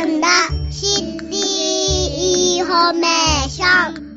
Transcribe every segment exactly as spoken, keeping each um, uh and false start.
んだシティインフォメーション。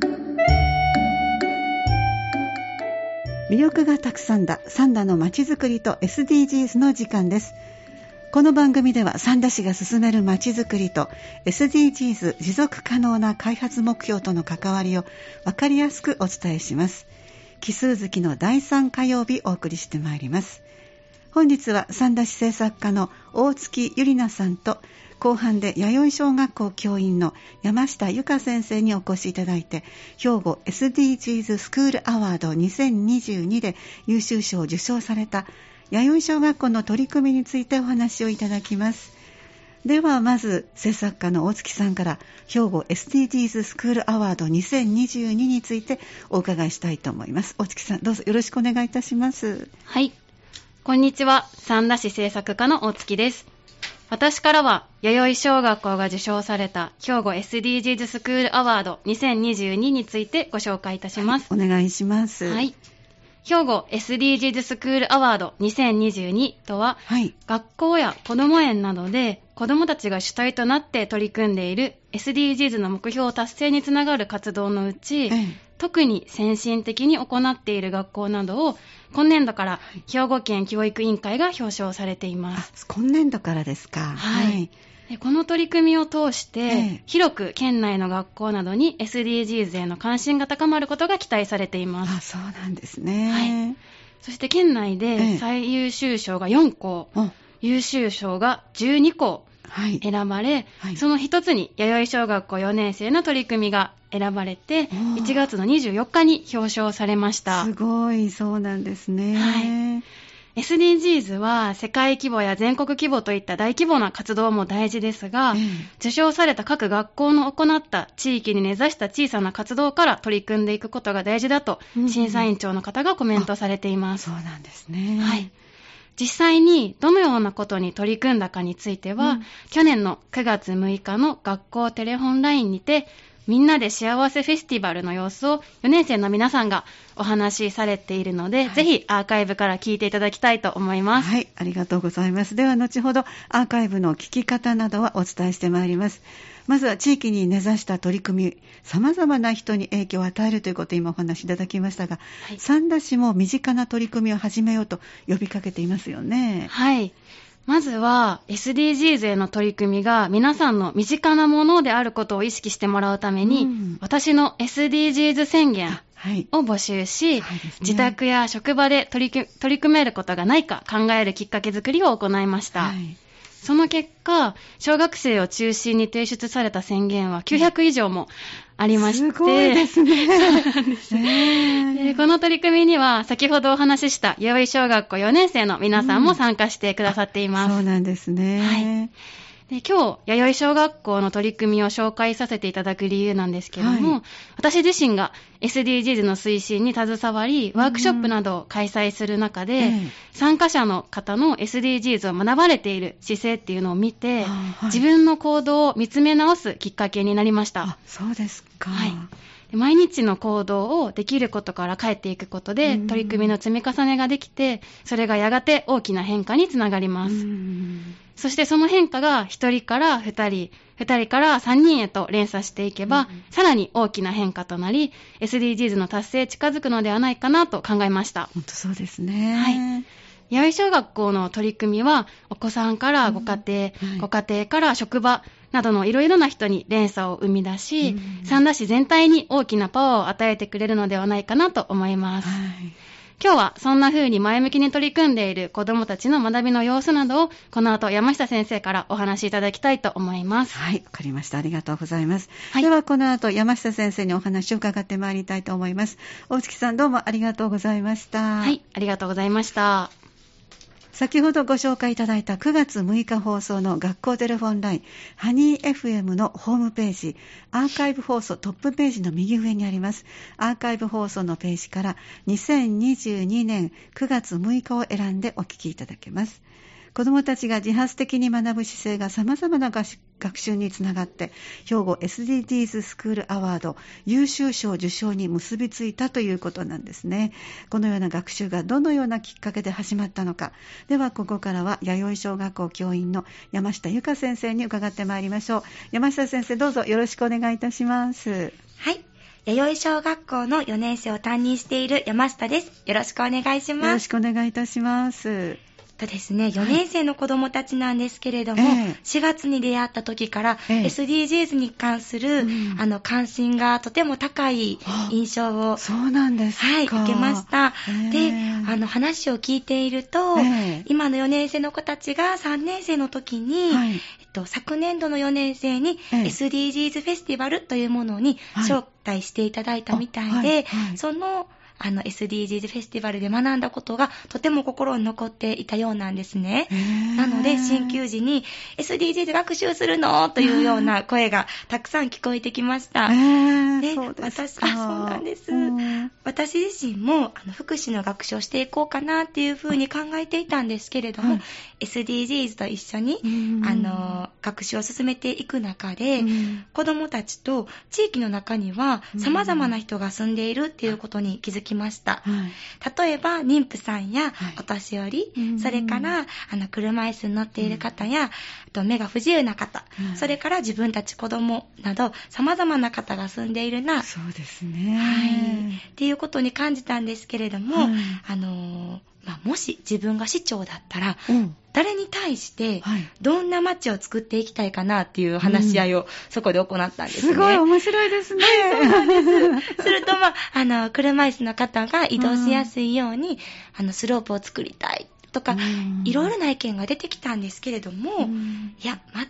魅力がたくさんだ三田のまちづくりと エスディージーズ の時間です。この番組では三田市が進めるまちづくりと エスディージーズ 持続可能な開発目標との関わりを分かりやすくお伝えします。奇数月のだいさん火曜日お送りしてまいります。本日は三田市政策課の大月ゆりなさんと後半で弥生小学校教員の山下由香先生にお越しいただいて、兵庫 エスディージーズ スクールアワードにせんにじゅうにで優秀賞を受賞された弥生小学校の取り組みについてお話をいただきます。ではまず政策課の大月さんから兵庫 エスディージーズ スクールアワードにせんにじゅうにについてお伺いしたいと思います。大月さん、どうぞよろしくお願いいたします。 はい、こんにちは。三田市政策課の大月です。私からは弥生小学校が受賞された兵庫 エスディージーズ スクールアワードにせんにじゅうにについてご紹介いたします。 はい、お願いします。 はい、兵庫 エスディージーズ スクールアワードにせんにじゅうにとは、はい、学校や子ども園などで子どもたちが主体となって取り組んでいる エスディージーズ の目標達成につながる活動のうち、ええ、特に先進的に行っている学校などを今年度から兵庫県教育委員会が表彰されています。 あ、今年度からですか。 はい、はい、でこの取り組みを通して、ええ、広く県内の学校などに エスディージーズ への関心が高まることが期待されています。 あ、そうなんですね。 はい、そして県内で最優秀賞がよんこ、ええ、優秀賞がじゅうにこ選ばれ、はいはい、その一つに弥生小学校よねん生の取り組みが選ばれていちがつのにじゅうよっかに表彰されました。 すごい、そうなんですね。 はい、エスディージーズ は世界規模や全国規模といった大規模な活動も大事ですが、ええ、受賞された各学校の行った地域に根ざした小さな活動から取り組んでいくことが大事だと、うんうん、審査委員長の方がコメントされています。 そうなんですね。 はい、実際にどのようなことに取り組んだかについては、うん、去年のくがつむいかの学校テレホンラインにてみんなで幸せフェスティバルの様子をよねん生の皆さんがお話しされているので、はい、ぜひアーカイブから聞いていただきたいと思います。 はい、ありがとうございます。では後ほどアーカイブの聞き方などはお伝えしてまいります。まずは地域に根ざした取り組み、様々な人に影響を与えるということを今お話しいただきましたが、はい、三田市も身近な取り組みを始めようと呼びかけていますよね。 はい、まずは エスディージーズ への取り組みが皆さんの身近なものであることを意識してもらうために、うん、私の エスディージーズ 宣言を募集し、はいはいね、自宅や職場で取り、取り組めることがないか考えるきっかけ作りを行いました。はい、その結果、小学生を中心に提出された宣言はきゅうひゃくいじょうもありまして、 すごいですね。そうなんですね。 でこの取り組みには先ほどお話しした弥生小学校よねん生の皆さんも参加してくださっています。 うん、そうなんですね。 はい、で今日弥生小学校の取り組みを紹介させていただく理由なんですけども、はい、私自身が エスディージーズ の推進に携わりワークショップなどを開催する中で、うん、参加者の方の エスディージーズ を学ばれている姿勢っていうのを見て、はい、自分の行動を見つめ直すきっかけになりました。 あ、そうですか。 はい、毎日の行動をできることから変えていくことで、うん、取り組みの積み重ねができて、それがやがて大きな変化につながります。うん、そしてその変化がひとりからふたり、ふたりからさんにんへと連鎖していけば、うん、さらに大きな変化となり エスディージーズ の達成近づくのではないかなと考えました。 本当そうですね。 はい、弥生小学校の取り組みはお子さんからご家庭、うんはい、ご家庭から職場などのいろいろな人に連鎖を生み出し、うん、三田市全体に大きなパワーを与えてくれるのではないかなと思います。はい、今日はそんな風に前向きに取り組んでいる子どもたちの学びの様子などをこの後山下先生からお話しいただきたいと思います。 はい、わかりました。ありがとうございます。はい、ではこの後山下先生にお話を伺ってまいりたいと思います。大月さん、どうもありがとうございました。 はい、ありがとうございました。 先ほどご紹介いただいたくがつむいか放送の学校テレフォンラインハニー エフエム のホームページ、アーカイブ放送トップページの右上にありますアーカイブ放送のページからにせんにじゅうにねんくがつむいかを選んでお聞きいただけます。 子どもたちが自発的に学ぶ姿勢が様々な学習につながって、兵庫 エスディージーズ スクールアワード優秀賞受賞に結びついたということなんですね。このような学習がどのようなきっかけで始まったのか。ではここからは弥生小学校教員の山下由佳先生に伺ってまいりましょう。山下先生、どうぞよろしくお願いいたします。 はい。弥生小学校のよねん生を担任している山下です。よろしくお願いします。 よろしくお願いいたします。 とですね、よねん生の子どもたちなんですけれども、えー、しがつに出会った時から、えー、エスディージーズ に関する、うん、あの関心がとても高い印象を、 そうなんですか、 はい、受けました。えー、で、あの話を聞いていると、えー、今のよねん生の子たちがさんねん生の時に、はい、えっと、昨年度のよねん生に、えー、エスディージーズ フェスティバルというものに招待していただいたみたいで、はいはいはい、そのあの エスディージーズ フェスティバルで学んだことがとても心に残っていたようなんですね。なので進級時に エスディージーズ 学習するのというような声がたくさん聞こえてきました。で、 そうです私、あ、そうなんです。私自身もあの福祉の学習をしていこうかなっていうふうに考えていたんですけれども、はい、エスディージーズ と一緒にあの学習を進めていく中で、子どもたちと地域の中には様々な人が住んでいるっていうことに気づきました。はい、例えば妊婦さんやお年寄り、はい、それからあの車椅子に乗っている方や、うん、あと目が不自由な方、うん、それから自分たち子供など様々な方が住んでいるな、 そうですね、 はい、っていうことに感じたんですけれども、はい、あのまあ、もし自分が市長だったら、うん、誰に対してどんな街を作っていきたいかなっていう話し合いをそこで行ったんですね。 すごい面白いですね。 はい、そうなんです。すると、まあ、あの、車椅子の方が移動しやすいように、あの、スロープを作りたいとか、いろいろな意見が出てきたんですけれども、いや、待って、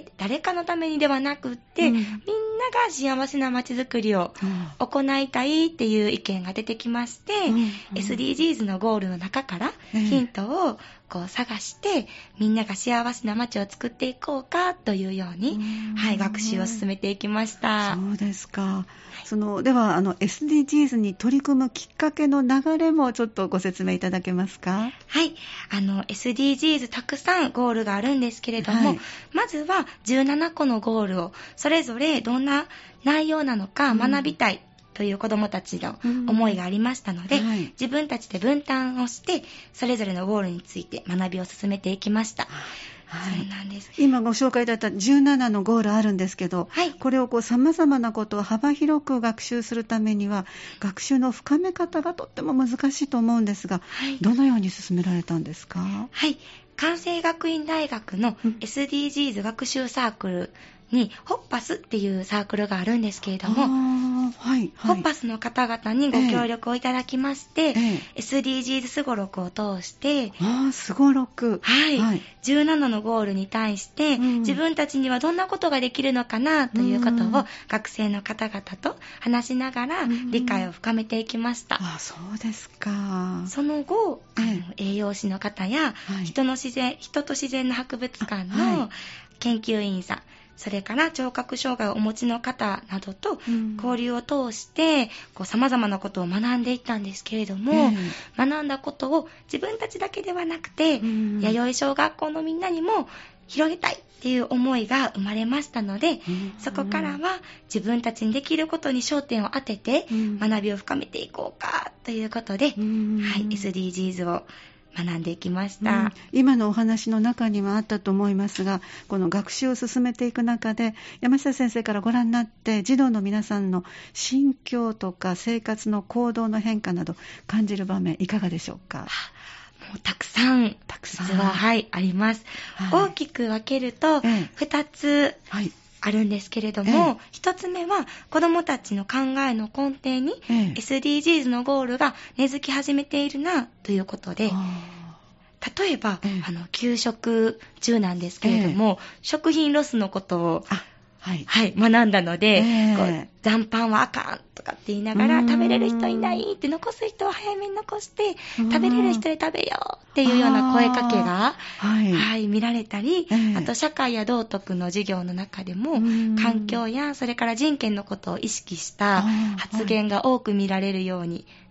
誰かのためにではなくって、うん、みんなが幸せな街づくりを行いたいっていう意見が出てきまして、うんうん、エスディージーズ のゴールの中からヒントをこう探して、みんなが幸せな街を作っていこうかというように、はい、学習を進めていきました。 そうですか。はい、そのではあの エスディージーズ に取り組むきっかけの流れもちょっとご説明いただけますか？ はい、あの エスディージーズ たくさんゴールがあるんですけれども、はい、まずはじゅうななこのゴールをそれぞれどんな内容なのか学びたい、うんという子どもたちの思いがありましたので、うん、はい、自分たちで分担をしてそれぞれのゴールについて学びを進めていきました。はい、そうなんです。 今ご紹介だったじゅうななのゴールあるんですけど、はい、これをこう様々なことを幅広く学習するためには学習の深め方がとっても難しいと思うんですが、はい、どのように進められたんですか？ はい、関西学院大学の エスディージーズ 学習サークルにホッパスっていうサークルがあるんですけれども、はいはい、ホッパスの方々にご協力をいただきまして、えーえー、エスディージーズ すごろくを通して、 あー、すごろく、 はい、はい、じゅうななのゴールに対して、うん、自分たちにはどんなことができるのかなということを学生の方々と話しながら理解を深めていきました。 あ、そうですか。 その後、えー、あの栄養士の方や、はい、人の自然、人と自然の博物館の研究員さん、それから聴覚障害をお持ちの方などと交流を通してこう様々なことを学んでいったんですけれども、えー、学んだことを自分たちだけではなくて、うん、弥生小学校のみんなにも広げたいっていう思いが生まれましたので、うん、そこからは自分たちにできることに焦点を当てて学びを深めていこうかということで、うん、はい、エスディージーズ を学んでいきました、うん、 今のお話の中にはあったと思いますが、この学習を進めていく中で山下先生からご覧になって児童の皆さんの心境とか生活の行動の変化など感じる場面いかがでしょうか？ もうたくさんたくさん実は、はい、あります、はい、大きく分けるとふたつ、ええ、はい、あるんですけれども、ひとつめは子どもたちの考えの根底に エスディージーズ のゴールが根付き始めているなということで、例えば、ええ、あの給食中なんですけれども、ええ、食品ロスのことを、はいはい、学んだので、ええ、こう残飯はあかんとかって言いながら、食べれる人いないって残す人は早めに残して食べれる人で食べようっていうような声かけが、はいはい、見られたり、ええ、あと社会や道徳の授業の中でも環境やそれから人権のことを意識した発言が多く見られるように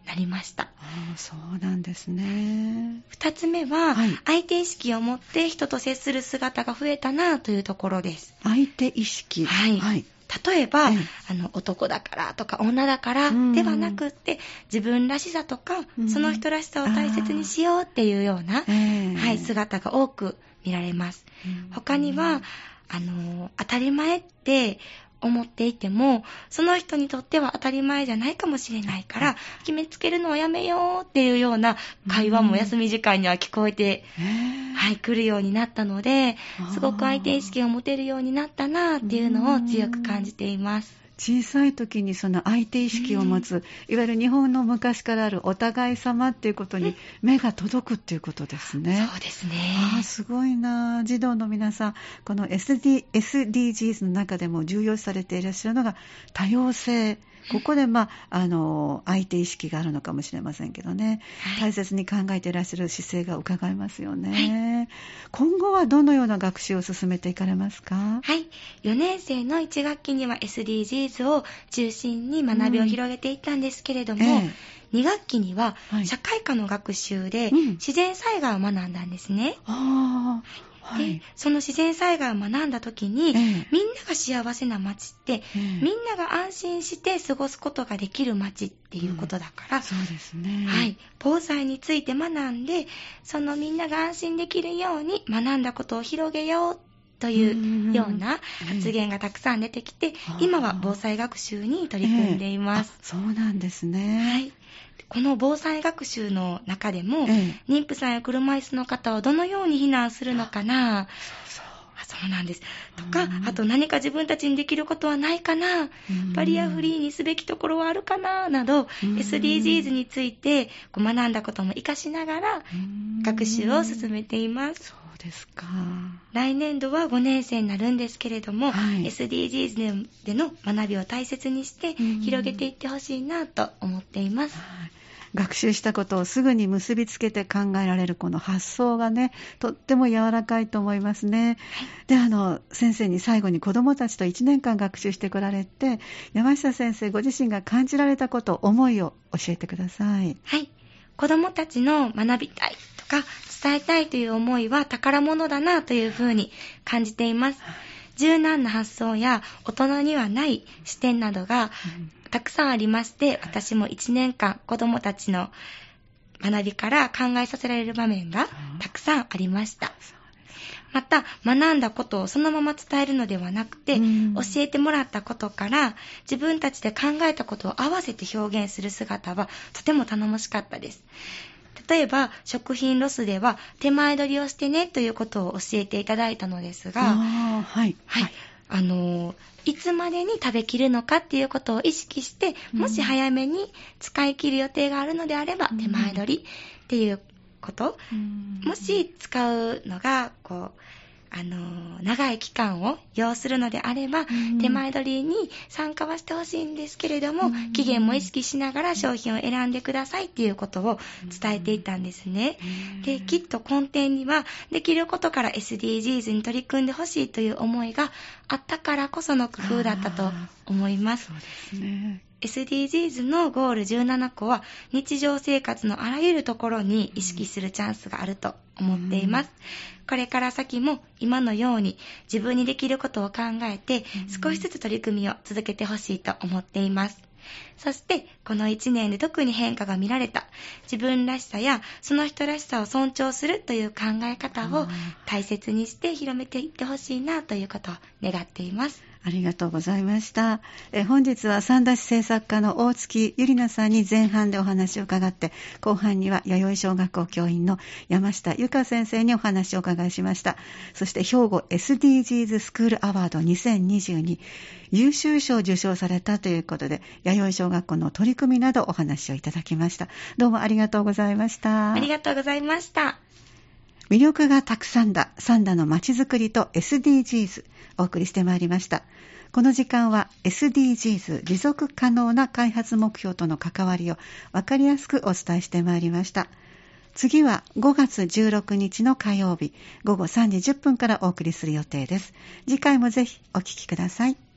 なりました。 ああ、そうなんですね。 二つ目は、 はい、 相手意識を持って人と接する姿が増えたなというところです。 相手意識。 はい。はい、例えば、ええ、あの男だからとか女だからではなくって、自分らしさとか、うん、その人らしさを大切にしようっていうような、はい、姿が多く見られます。うん、他には、あの当たり前って思っていても、その人にとっては当たり前じゃないかもしれないから、決めつけるのをやめようっていうような会話も休み時間には聞こえて、はい、来るようになったので、すごく相手意識を持てるようになったなっていうのを強く感じています。 小さい時にその相手意識を持つ、いわゆる日本の昔からあるお互い様っていうことに目が届くっていうことですね。 そうですね。 ああ、すごいな。児童の皆さん、この エスディー、エスディージーズ の中でも重要視されていらっしゃるのが多様性。ここで、まあ、あの相手意識があるのかもしれませんけどね、はい、大切に考えていらっしゃる姿勢が伺えますよね、はい、今後はどのような学習を進めていかれますか？ はい、よねん生のいち学期には エスディージーズ を中心に学びを広げていったんですけれども、うんええ、に学期には社会科の学習で自然災害を学んだんですね、うん、あはい、でその自然災害を学んだ時に、ええ、みんなが幸せな街って、ええ、みんなが安心して過ごすことができる街っていうことだから、うん、 そうですね、 はい、防災について学んで、そのみんなが安心できるように学んだことを広げようというような発言がたくさん出てきて、ええ、今は防災学習に取り組んでいます、ええ、そうなんですね、 はい、この防災学習の中でも、ええ、妊婦さんや車椅子の方をどのように避難するのかな、そうそう、あ、そうなんです。とか、あと何か自分たちにできることはないかな、バリアフリーにすべきところはあるかななど、エスディージーズ についてこう学んだことも活かしながら学習を進めています。 そうですか。 来年度はごねん生になるんですけれども、はい、エスディージーズ での学びを大切にして広げていってほしいなと思っています。 学習したことをすぐに結びつけて考えられるこの発想がね、とっても柔らかいと思いますね、はい、で、あの先生に最後に子どもたちといちねんかん学習してこられて、山下先生ご自身が感じられたこと、思いを教えてください。 はい、子どもたちの学びたいとか伝えたいという思いは宝物だなというふうに感じています。柔軟な発想や大人にはない視点などがたくさんありまして、私もいちねんかん子どもたちの学びから考えさせられる場面がたくさんありました。また学んだことをそのまま伝えるのではなくて、教えてもらったことから自分たちで考えたことを合わせて表現する姿はとても頼もしかったです。例えば食品ロスでは手前取りをしてねということを教えていただいたのですが、 あ、はい、 はい、あのいつまでに食べきるのかっていうことを意識して、もし早めに使い切る予定があるのであれば、うん、手前取りっていうこと、うん、もし使うのがこうあの長い期間を要するのであれば、うん、手前取りに参加はしてほしいんですけれども、うん、期限も意識しながら商品を選んでくださいっていうことを伝えていたんですね、うん、できっと根底にはできることから エスディージーズ に取り組んでほしいという思いがあったからこその工夫だったと思います。 そうですね。 エスディージーズ のゴールじゅうななこは日常生活のあらゆるところに意識するチャンスがあると思っています、うん、これから先も今のように自分にできることを考えて少しずつ取り組みを続けてほしいと思っています。そしてこのいちねんで特に変化が見られた自分らしさやその人らしさを尊重するという考え方を大切にして広めていってほしいなということを願っています。 ありがとうございました。え本日は三田市制作課の大月ゆりなさんに前半でお話を伺って、後半には弥生小学校教員の山下由香先生にお話をお伺いしました。そして兵庫 エスディージーズ スクールアワードにせんにじゅうに優秀賞を受賞されたということで、弥生小学校の取り組みなどお話をいただきました。どうもありがとうございました。 ありがとうございました。 魅力がたくさんだ三田のまちづくりと エスディージーズ お送りしてまいりました。この時間は エスディージーズ 持続可能な開発目標との関わりを分かりやすくお伝えしてまいりました。次はごがつじゅうろくにちの火曜日ごごさんじじゅっぷんからお送りする予定です。次回もぜひお聞きください。